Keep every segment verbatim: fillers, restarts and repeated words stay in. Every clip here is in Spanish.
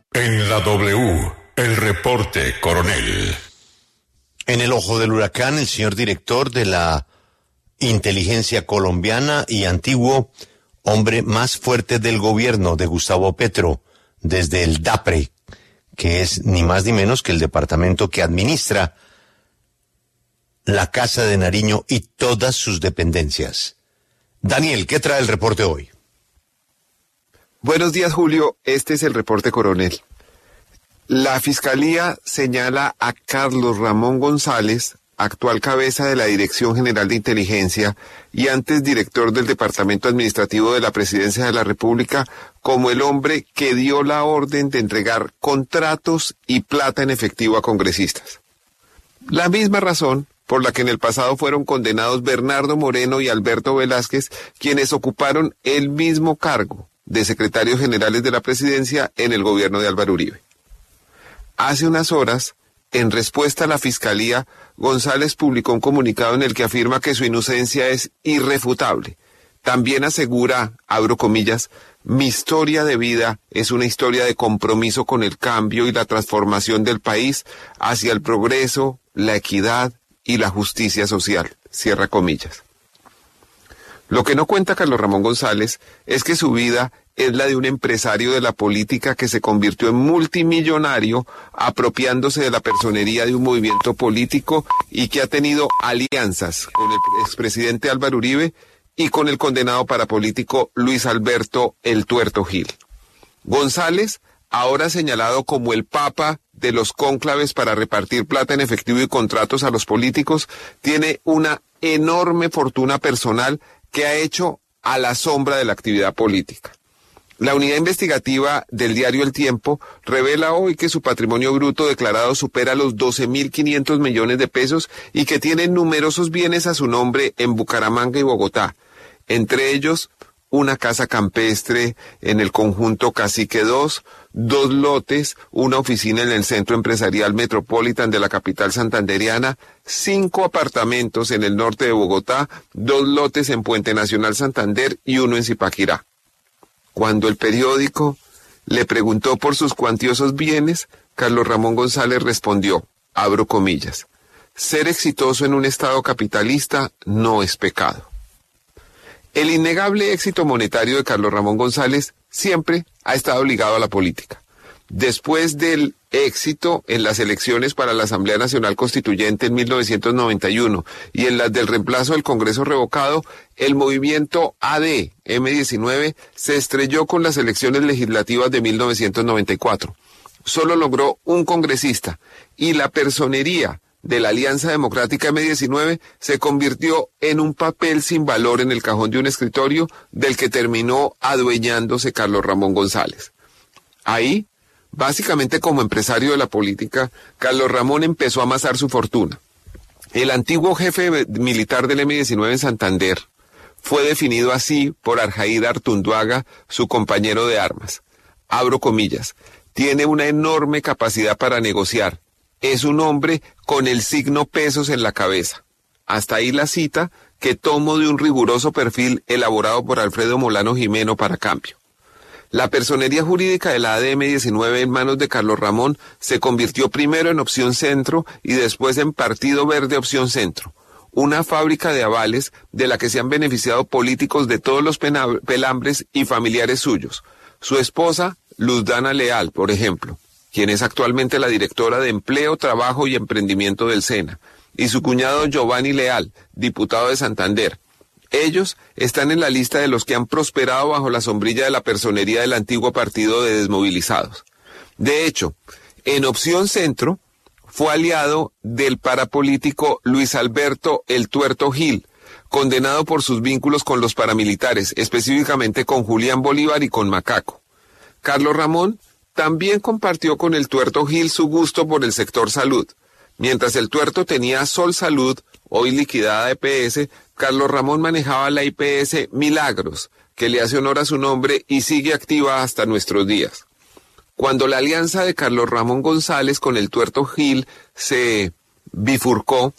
En la W, el reporte, coronel. En el ojo del huracán, el señor director de la inteligencia colombiana y antiguo hombre más fuerte del gobierno de Gustavo Petro, desde el DAPRE, que es ni más ni menos que el departamento que administra la Casa de Nariño y todas sus dependencias. Daniel, ¿qué trae el reporte hoy? Buenos días, Julio. Este es el reporte, coronel. La Fiscalía señala a Carlos Ramón González, actual cabeza de la Dirección General de Inteligencia y antes director del Departamento Administrativo de la Presidencia de la República, como el hombre que dio la orden de entregar contratos y plata en efectivo a congresistas. La misma razón por la que en el pasado fueron condenados Bernardo Moreno y Alberto Velázquez, quienes ocuparon el mismo cargo de secretarios generales de la Presidencia en el gobierno de Álvaro Uribe. Hace unas horas, en respuesta a la Fiscalía, González publicó un comunicado en el que afirma que su inocencia es irrefutable. También asegura, abro comillas, mi historia de vida es una historia de compromiso con el cambio y la transformación del país hacia el progreso, la equidad y la justicia social, cierra comillas. Lo que no cuenta Carlos Ramón González es que su vida es la de un empresario de la política que se convirtió en multimillonario apropiándose de la personería de un movimiento político y que ha tenido alianzas con el expresidente Álvaro Uribe y con el condenado parapolítico Luis Alberto El Tuerto Gil. González, ahora señalado como el papa de los cónclaves para repartir plata en efectivo y contratos a los políticos, tiene una enorme fortuna personal que ha hecho a la sombra de la actividad política. La unidad investigativa del diario El Tiempo revela hoy que su patrimonio bruto declarado supera los doce mil quinientos millones de pesos y que tiene numerosos bienes a su nombre en Bucaramanga y Bogotá, entre ellos una casa campestre en el conjunto Cacique dos, dos lotes, una oficina en el Centro Empresarial Metropolitan de la capital santandereana, cinco apartamentos en el norte de Bogotá, dos lotes en Puente Nacional Santander y uno en Zipaquirá. Cuando el periódico le preguntó por sus cuantiosos bienes, Carlos Ramón González respondió, abro comillas, ser exitoso en un estado capitalista no es pecado. El innegable éxito monetario de Carlos Ramón González siempre ha estado ligado a la política. Después del éxito en las elecciones para la Asamblea Nacional Constituyente en mil novecientos noventa y uno y en las del reemplazo del Congreso revocado, el movimiento A D eme diecinueve se estrelló con las elecciones legislativas de mil novecientos noventa y cuatro. Solo logró un congresista y la personería de la Alianza Democrática eme diecinueve se convirtió en un papel sin valor en el cajón de un escritorio del que terminó adueñándose Carlos Ramón González. Ahí, básicamente como empresario de la política, Carlos Ramón empezó a amasar su fortuna. El antiguo jefe militar del eme diecinueve en Santander fue definido así por Arjaída Artunduaga, su compañero de armas. Abro comillas, tiene una enorme capacidad para negociar. Es un hombre con el signo pesos en la cabeza. Hasta ahí la cita que tomo de un riguroso perfil elaborado por Alfredo Molano Jimeno para Cambio. La personería jurídica de la A D eme diecinueve en manos de Carlos Ramón se convirtió primero en Opción Centro y después en Partido Verde Opción Centro, una fábrica de avales de la que se han beneficiado políticos de todos los pelambres y familiares suyos. Su esposa, Luz Dana Leal, por ejemplo, quien es actualmente la directora de Empleo, Trabajo y Emprendimiento del SENA, y su cuñado Giovanni Leal, diputado de Santander. Ellos están en la lista de los que han prosperado bajo la sombrilla de la personería del antiguo partido de desmovilizados. De hecho, en Opción Centro fue aliado del parapolítico Luis Alberto El Tuerto Gil, condenado por sus vínculos con los paramilitares, específicamente con Julián Bolívar y con Macaco. Carlos Ramón también compartió con El Tuerto Gil su gusto por el sector salud. Mientras El Tuerto tenía Sol Salud, hoy liquidada de E P S, Carlos Ramón manejaba la I P S Milagros, que le hace honor a su nombre y sigue activa hasta nuestros días. Cuando la alianza de Carlos Ramón González con El Tuerto Gil se bifurcó,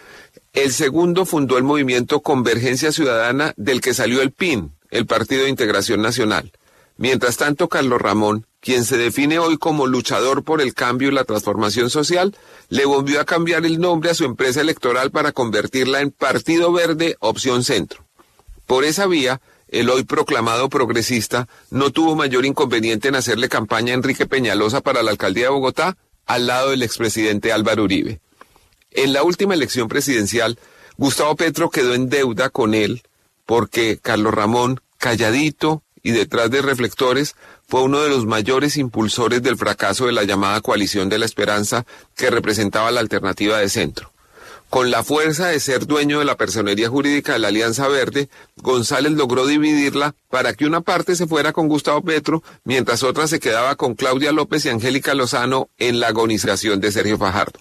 el segundo fundó el movimiento Convergencia Ciudadana, del que salió el P I N, el Partido de Integración Nacional. Mientras tanto, Carlos Ramón quien se define hoy como luchador por el cambio y la transformación social, le volvió a cambiar el nombre a su empresa electoral para convertirla en Partido Verde Opción Centro. Por esa vía, el hoy proclamado progresista no tuvo mayor inconveniente en hacerle campaña a Enrique Peñalosa para la alcaldía de Bogotá, al lado del expresidente Álvaro Uribe. En la última elección presidencial, Gustavo Petro quedó en deuda con él porque Carlos Ramón, calladito y detrás de reflectores, fue uno de los mayores impulsores del fracaso de la llamada Coalición de la Esperanza que representaba la alternativa de centro. Con la fuerza de ser dueño de la personería jurídica de la Alianza Verde, González logró dividirla para que una parte se fuera con Gustavo Petro, mientras otra se quedaba con Claudia López y Angélica Lozano en la agonización de Sergio Fajardo.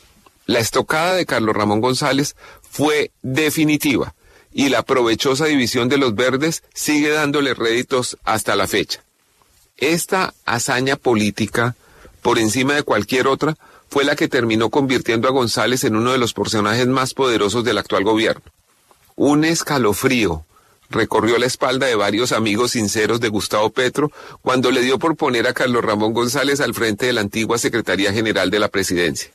La estocada de Carlos Ramón González fue definitiva y la provechosa división de los verdes sigue dándole réditos hasta la fecha. Esta hazaña política, por encima de cualquier otra, fue la que terminó convirtiendo a González en uno de los personajes más poderosos del actual gobierno. Un escalofrío recorrió la espalda de varios amigos sinceros de Gustavo Petro cuando le dio por poner a Carlos Ramón González al frente de la antigua Secretaría General de la Presidencia.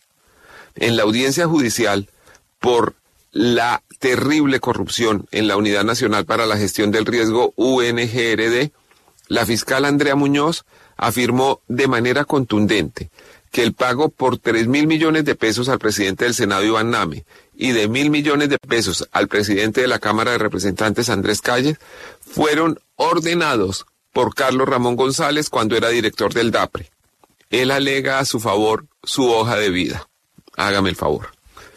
En la audiencia judicial, por la terrible corrupción en la Unidad Nacional para la Gestión del Riesgo U N G R D, la fiscal Andrea Muñoz afirmó de manera contundente que el pago por tres mil millones de pesos al presidente del Senado, Iván Name, y de mil millones de pesos al presidente de la Cámara de Representantes, Andrés Calles, fueron ordenados por Carlos Ramón González cuando era director del DAPRE. Él alega a su favor su hoja de vida. Hágame el favor.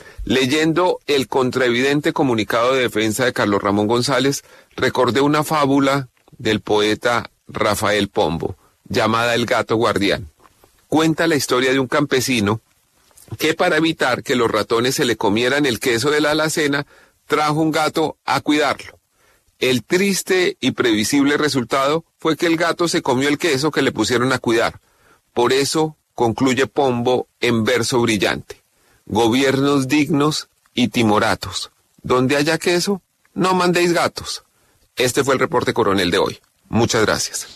Leyendo el contraevidente comunicado de defensa de Carlos Ramón González, recordé una fábula del poeta Rafael Pombo, llamada El gato guardián. Cuenta la historia de un campesino que, para evitar que los ratones se le comieran el queso de la alacena, trajo un gato a cuidarlo. El triste y previsible resultado fue que el gato se comió el queso que le pusieron a cuidar. Por eso concluye Pombo en verso brillante: gobiernos dignos y timoratos. Donde haya queso, no mandéis gatos. Este fue el reporte coronel de hoy. Muchas gracias.